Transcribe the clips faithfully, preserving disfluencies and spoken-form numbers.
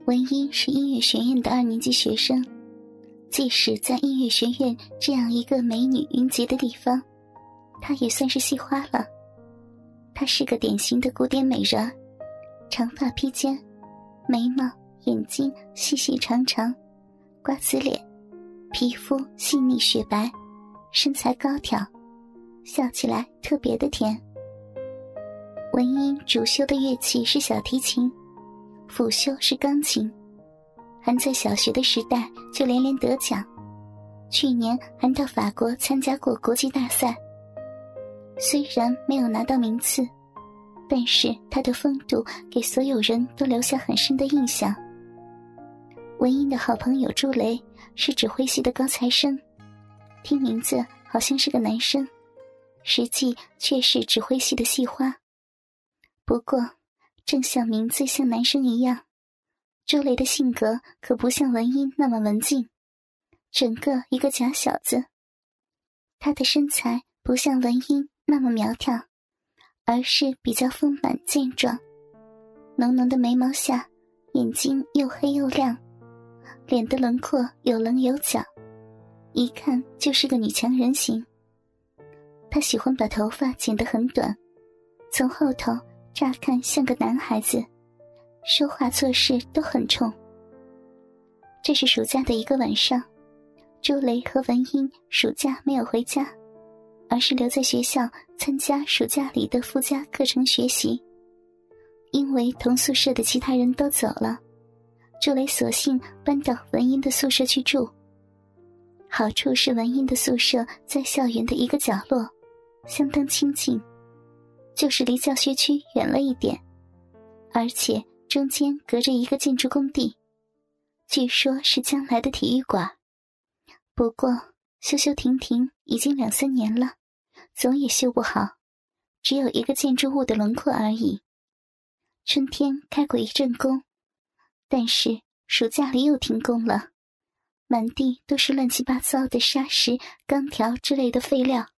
文英是音乐学院的二年级学生，即使在音乐学院这样一个美女云集的地方，她也算是系花了。她是个典型的古典美人，长发披肩，眉毛眼睛细细长长，瓜子脸，皮肤细腻雪白，身材高挑，笑起来特别的甜。文英主修的乐器是小提琴，辅修是钢琴，还在小学的时代就连连得奖，去年还到法国参加过国际大赛。虽然没有拿到名次，但是他的风度给所有人都留下很深的印象。文英的好朋友朱雷是指挥系的高材生，听名字好像是个男生，实际却是指挥系的系花。不过正像名字像男生一样，朱雷的性格可不像文英那么文静，整个一个假小子。他的身材不像文英那么苗条，而是比较丰满健壮，浓浓的眉毛下，眼睛又黑又亮，脸的轮廓有棱有角，一看就是个女强人型。她喜欢把头发剪得很短，从后头乍看像个男孩子，说话做事都很冲。这是暑假的一个晚上，朱雷和文英暑假没有回家，而是留在学校参加暑假里的附加课程学习。因为同宿舍的其他人都走了，朱雷索性搬到文英的宿舍去住。好处是文英的宿舍在校园的一个角落，相当清静，就是离教学区远了一点，而且中间隔着一个建筑工地，据说是将来的体育馆。不过修修停停已经两三年了，总也修不好，只有一个建筑物的轮廓而已。春天开过一阵工，但是暑假里又停工了，满地都是乱七八糟的砂石、钢条之类的废料。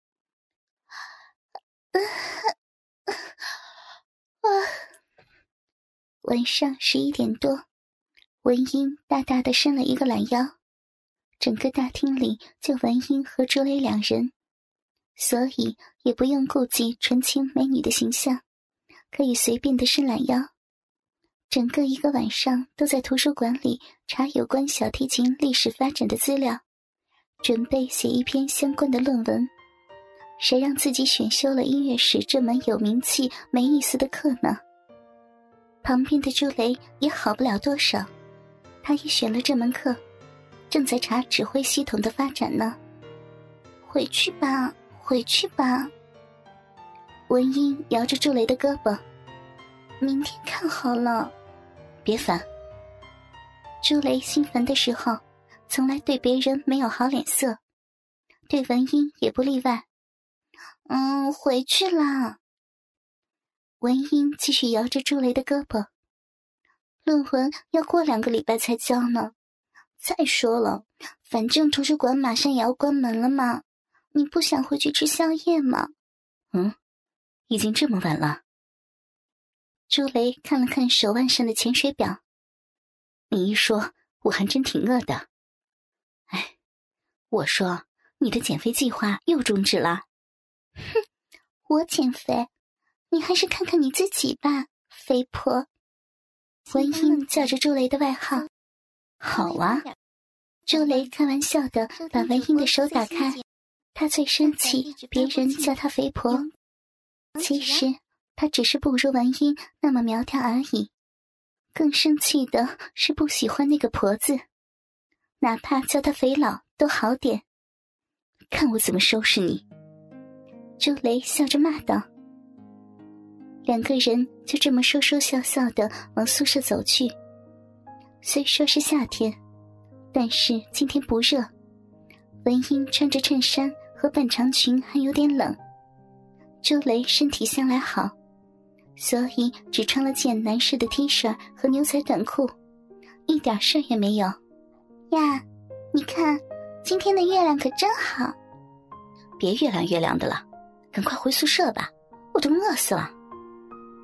晚上十一点多，文英大大的伸了一个懒腰，整个大厅里就文英和朱雷两人，所以也不用顾忌纯情美女的形象，可以随便的伸懒腰。整个一个晚上都在图书馆里查有关小提琴历史发展的资料，准备写一篇相关的论文。谁让自己选修了音乐史这门有名气没意思的课呢？旁边的朱雷也好不了多少，他也选了这门课，正在查指挥系统的发展呢。回去吧，回去吧。文英摇着朱雷的胳膊，明天看好了。别烦。朱雷心烦的时候，从来对别人没有好脸色，对文英也不例外。嗯，回去啦。文英继续摇着朱雷的胳膊，论文要过两个礼拜才交呢。再说了，反正图书馆马上也要关门了嘛，你不想回去吃宵夜吗？ 嗯，已经这么晚了。 朱雷看了看手腕上的潜水表， 你一说，我还真挺饿的。哎，我说，你的减肥计划又终止了。 哼，我减肥，你还是看看你自己吧，肥婆。文英叫着朱雷的外号。 好啊。 朱雷开玩笑的把文英的手打开，他最生气别人叫他肥婆。其实他只是不如文英那么苗条而已，更生气的是不喜欢那个婆字，哪怕叫他肥佬都好点。 看我怎么收拾你。 朱雷笑着骂道。两个人就这么说说笑笑的往宿舍走去。虽说是夏天，但是今天不热，文英穿着衬衫和半长裙还有点冷。朱雷身体向来好，所以只穿了件男士的 T 恤和牛仔短裤，一点事也没有。呀，你看，今天的月亮可真好。 别月亮月亮的了，赶快回宿舍吧，我都饿死了。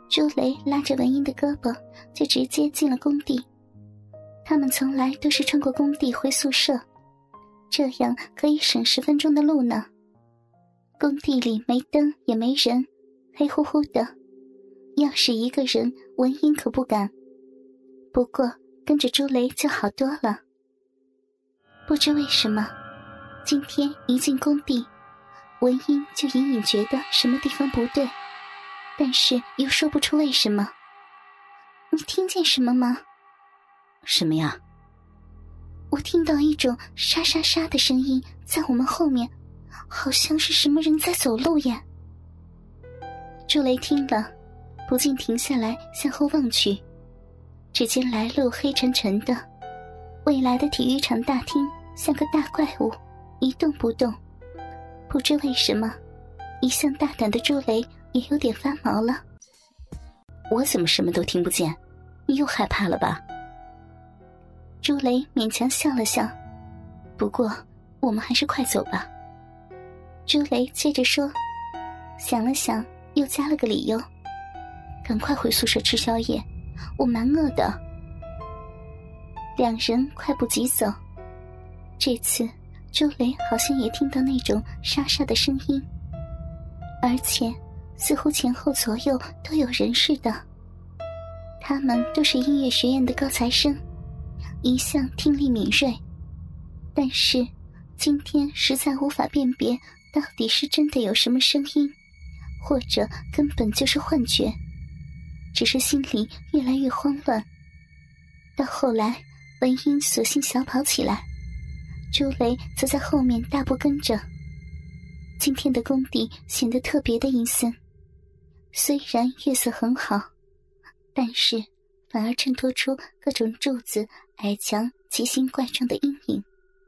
朱雷拉着文英的胳膊就直接进了工地。他们从来都是穿过工地回宿舍，这样可以省十分钟的路呢。工地里没灯也没人，黑乎乎的，要是一个人，文英可不敢。不过跟着朱雷就好多了。不知为什么，今天一进工地，文英就隐隐觉得什么地方不对，但是又说不出为什么。你听见什么吗？ 什么呀？ 我听到一种沙沙沙的声音在我们后面，好像是什么人在走路耶。朱雷听了，不禁停下来向后望去，只见来路黑沉沉的，未来的体育场大厅像个大怪物，一动不动。不知为什么，一向大胆的朱雷也有点发毛了。 我怎么什么都听不见？你又害怕了吧？ 朱雷勉强笑了笑，不过我们还是快走吧。朱雷接着说，想了想又加了个理由，赶快回宿舍吃宵夜，我蛮饿的。两人快步疾走，这次朱雷好像也听到那种沙沙的声音，而且似乎前后左右都有人似的。他们都是音乐学院的高材生，一向听力敏锐，但是今天实在无法辨别到底是真的有什么声音，或者根本就是幻觉，只是心里越来越慌乱。到后来，文英索性小跑起来，朱雷则在后面大步跟着。今天的工地显得特别的阴森，虽然月色很好，但是反而衬托出各种柱子、矮墙奇形怪状的阴影。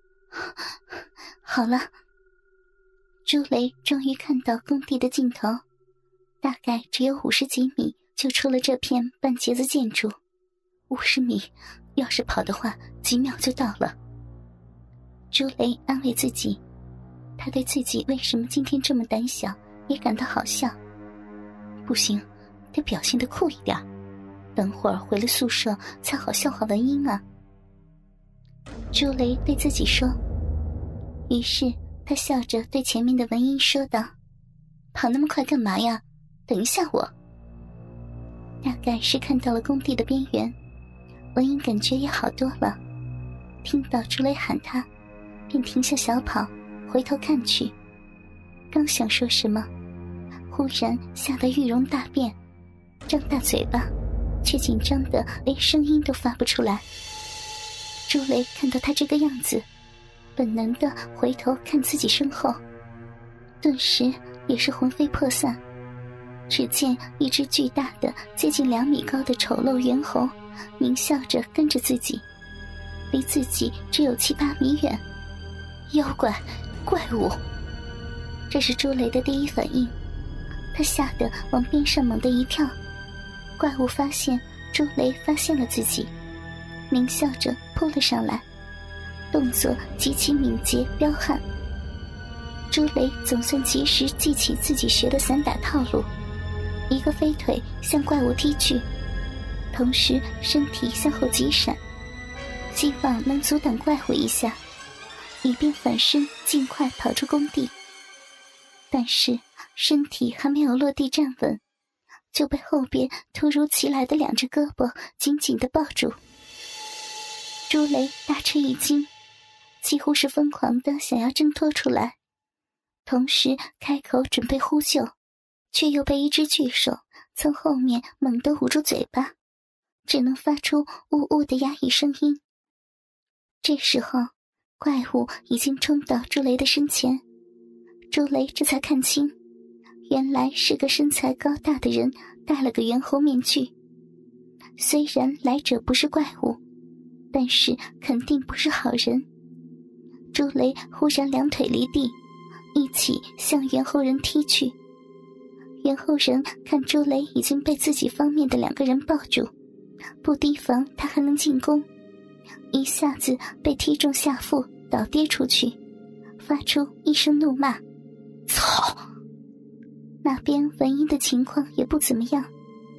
好了，朱雷终于看到工地的尽头，大概只有五十几米就出了这片半截子建筑。五十米，要是跑的话，几秒就到了。朱雷安慰自己，他对自己为什么今天这么胆小也感到好笑。不行，得表现得酷一点，等会儿回了宿舍才好笑话文英啊。朱雷对自己说，于是他笑着对前面的文英说道，跑那么快干嘛呀？等一下我。大概是看到了工地的边缘，文英感觉也好多了，听到朱雷喊他，便停下小跑，回头看去。刚想说什么，忽然吓得玉容大变，张大嘴巴，却紧张得连声音都发不出来。朱雷看到他这个样子，本能地回头看自己身后，顿时也是魂飞魄散。只见一只巨大的接近两米高的丑陋猿猴狞笑着跟着自己，离自己只有七八米远。妖怪，怪物！这是朱雷的第一反应，他吓得往边上猛地一跳。怪物发现朱雷发现了自己，狞笑着扑了上来，动作极其敏捷彪悍。朱雷总算及时记起自己学的散打套路，一个飞腿向怪物踢去，同时身体向后急闪，希望能阻挡怪物一下，以便反身尽快跑出工地。但是身体还没有落地站稳，就被后边突如其来的两只胳膊紧紧地抱住。朱雷大吃一惊，几乎是疯狂地想要挣脱出来，同时开口准备呼救，却又被一只巨手从后面猛地捂住嘴巴，只能发出呜呜的压抑声音。这时候怪物已经冲到朱雷的身前，朱雷这才看清，原来是个身材高大的人戴了个猿猴面具。虽然来者不是怪物，但是肯定不是好人。朱雷忽然两腿离地，一起向猿猴人踢去。猿猴人看朱雷已经被自己方面的两个人抱住，不提防他还能进攻，一下子被踢中下腹，倒跌出去，发出一声怒骂：操！那边文英的情况也不怎么样，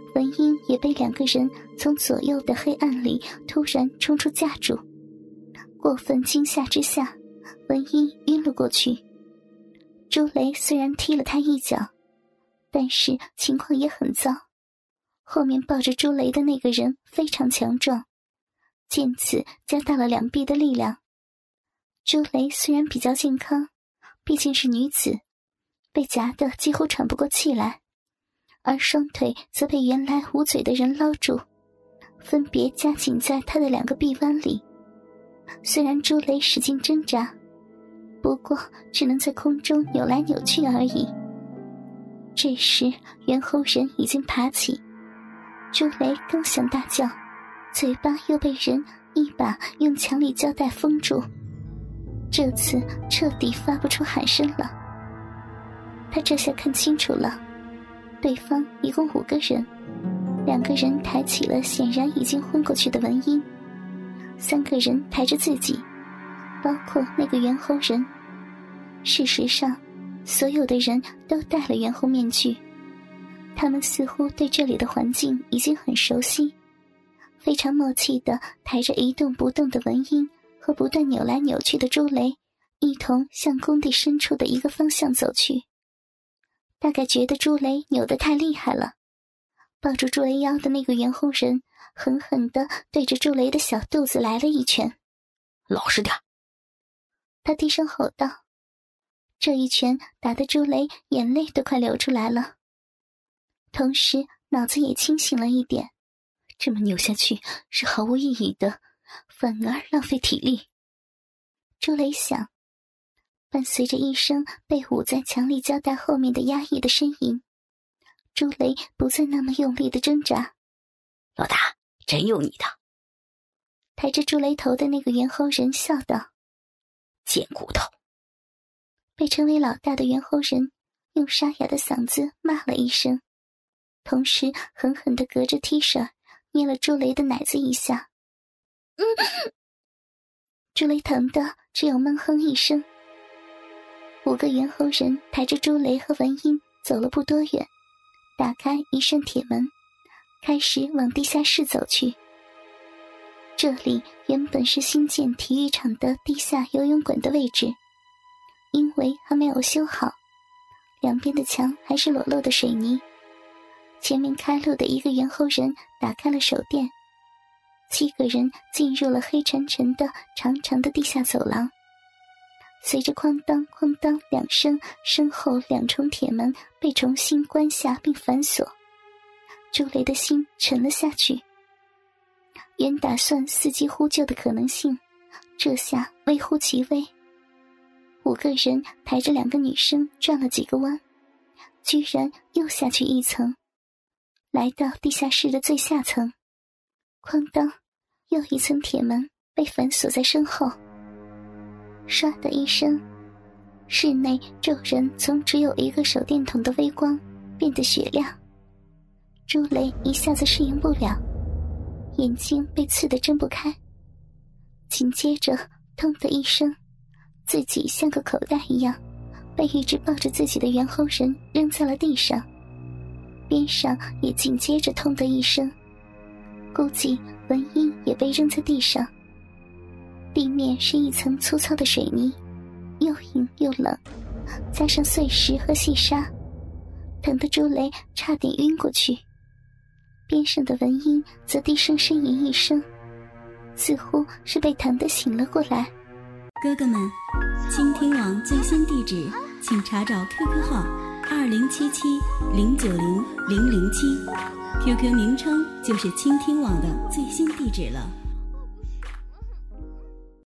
文英也被两个人从左右的黑暗里突然冲出架住，过分惊吓之下，文英晕了过去。朱雷虽然踢了他一脚，但是情况也很糟。后面抱着朱雷的那个人非常强壮，见此加大了两臂的力量。朱雷虽然比较健康，毕竟是女子，被夹得几乎喘不过气来，而双腿则被原来捂嘴的人捞住，分别夹紧在他的两个臂弯里。虽然朱雷使劲挣扎，不过只能在空中扭来扭去而已。这时猿猴人已经爬起，朱雷刚想大叫，嘴巴又被人一把用强力胶带封住，这次彻底发不出喊声了。他这下看清楚了，对方一共五个人，两个人抬起了显然已经昏过去的文英，三个人抬着自己，包括那个猿猴人。事实上，所有的人都戴了猿猴面具，他们似乎对这里的环境已经很熟悉，非常默契地抬着一动不动的文英和不断扭来扭去的朱雷，一同向工地深处的一个方向走去。大概觉得朱雷扭得太厉害了，抱住朱雷腰的那个猿猴人狠狠地对着朱雷的小肚子来了一拳。 老实点！ 他低声吼道。这一拳打得朱雷眼泪都快流出来了，同时脑子也清醒了一点， 这么扭下去是毫无意义的，反而浪费体力。 朱雷想。伴随着一声被捂在强力胶带后面的压抑的呻吟，朱雷不再那么用力的挣扎。 老大，真有你的！ 抬着朱雷头的那个猿猴人笑道。 贱骨头！ 被称为老大的猿猴人用沙哑的嗓子骂了一声，同时狠狠地隔着 T 恤捏了朱雷的奶子一下。嗯，朱雷疼得只有闷哼一声。五个猿猴人抬着朱雷和文英走了不多远，打开一扇铁门，开始往地下室走去。这里原本是新建体育场的地下游泳馆的位置，因为还没有修好，两边的墙还是裸露的水泥。前面开路的一个猿猴人打开了手电，七个人进入了黑沉沉的长长的地下走廊。随着哐当哐当两声，身后两重铁门被重新关下并反锁，朱雷的心沉了下去。原打算伺机呼救的可能性，这下微乎其微。五个人抬着两个女生转了几个弯，居然又下去一层，来到地下室的最下层。哐当，又一层铁门被反锁在身后。唰的一声，室内骤然从只有一个手电筒的微光变得雪亮。朱雷一下子适应不了，眼睛被刺得睁不开。紧接着痛的一声，自己像个口袋一样被一直抱着自己的猿猴人扔在了地上，边上也紧接着痛的一声，估计文英也被扔在地上。地面是一层粗糙的水泥，又硬又冷，加上碎石和细沙，疼得朱雷差点晕过去。边上的文英则低声呻吟一声，似乎是被疼得醒了过来。 哥哥们，倾听网最新地址请查找 Q Q 号二零七七零九零零零七 ，Q Q 名称就是倾听网的最新地址了。